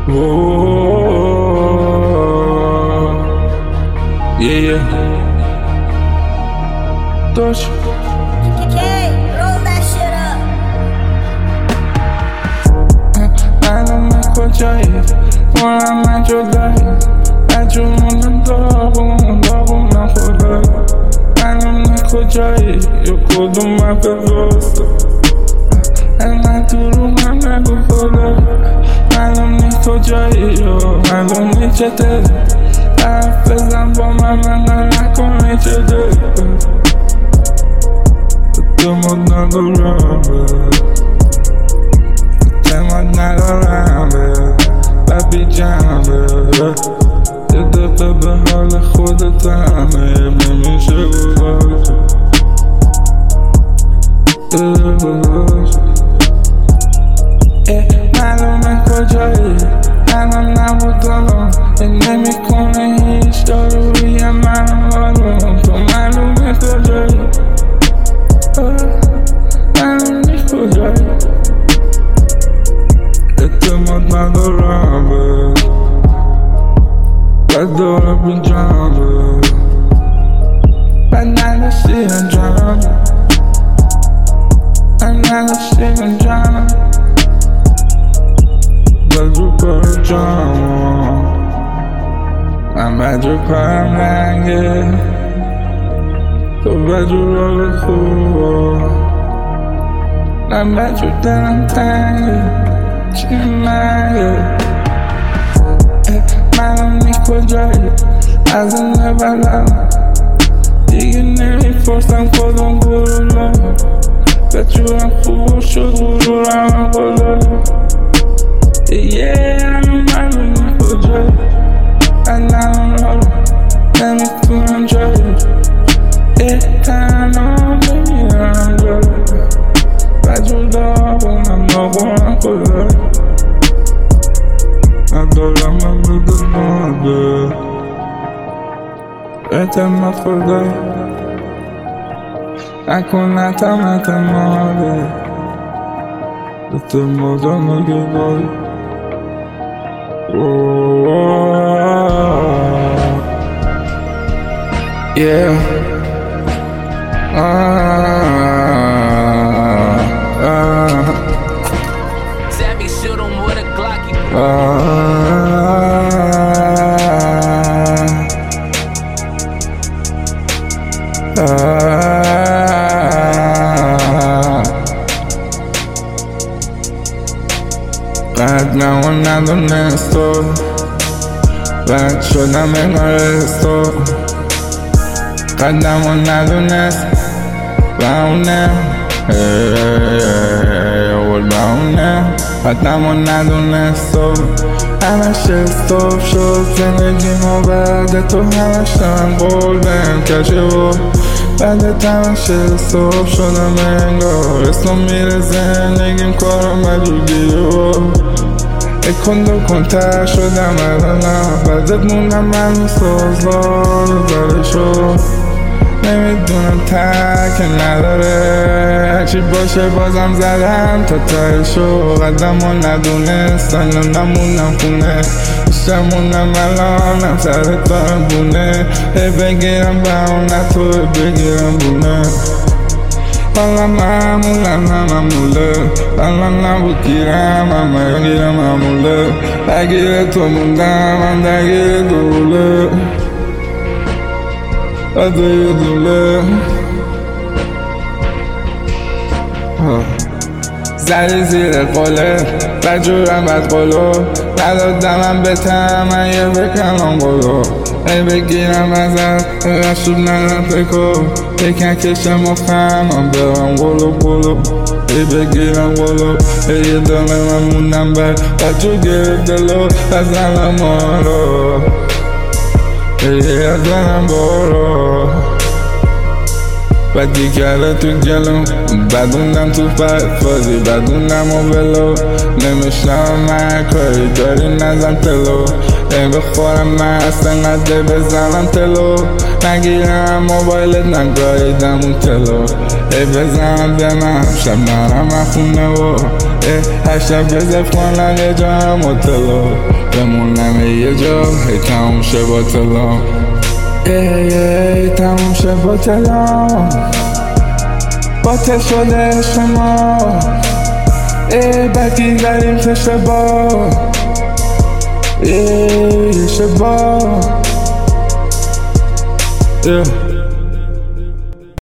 Whoa, yeah. Touch. Roll that shit up. I don't know what you is. When I'm at your life, at you on the double, not for that. I don't know what you is. You could do my best. And I do my never for that. I don't need what you is. I don't need your death. I feel I'm for my man, and I can't reach your death. Them are not around me. Them are not around me. Baby جنبه یه دقیقه به حال خودت همه نمیشه گذاشت معلومه کجایی منم نبودم نمی کنه هیچ داروی من حالم تو معلومه کجایی معلومه کجایی اعتماد ندارم بد دارم بی جانبه بد نداشتی انجام بد نداشتی انجام بد رو کار جام من بد رو کارم رنگه تو بد رو راه خوبه من بد رو دلم تنگه چی مگه منم کجایی از این نبلم دیگه نمیپرسم کدوم گرولا به جورم خوب شد غرورم بالا منم کجایی الان رو نمیتونم جایی تنها بمیرم جایی بجور دارم ناغورم کجایی ندارم من بده ماده اعتماد خدای نکن اعتماده اعتمادم اگه داری Yeah Sammy shoot him with a Glocky. قدم و ندونست تو بد شدم انگارست تو قدم و ندونست بهونه اول بهونه قدم و ندونست تو همش استوب شد زندگیمو بعد تو همش دارم قول بهم کشه و بعد همش استوب شدم انگار اسم میره زندگیم کارم مجبوریه و کن تر شدم الانم بعدت موندم من سازدار داره شد نمیدونم تک نداره هرچی باشه بازم زدم تا ته شو قدم و ندونستن نمونم خونه بیشترمونم الانم سرت دارم بونه بگیرم بهونه تو بگیرم بونه والا معموله والا نبود گیرم همه گیرم معموله بگیر تو موندم من درگیر دوله ادای دوله زدی زیر قله بجورم بد قلو ندادمم بتم من یه بکنم قلو بگیرم ازت رشود ندم فکر یکن کشم مخمم برم قلو بگیرم قلو یه دانه من موندم بجور گرفت دلو بزنم آرو یه دانم برو و دیگره تو جلوم بدوندم تو فازی بدوندم و ولو نمیشنم من کاری داری نزن تلو این بخورم من اصلا نده بزنم تلو نگیرم موبایلت نگاهیدم اون تلو ای بزنم دمم شب نرم خونه و هر شب بزف کنم یه جا هم و تلو بمونم یه جا هی تموم شه با تلو ای تموم شه با تلو باطل شده شما بدی داریم که شبا شبا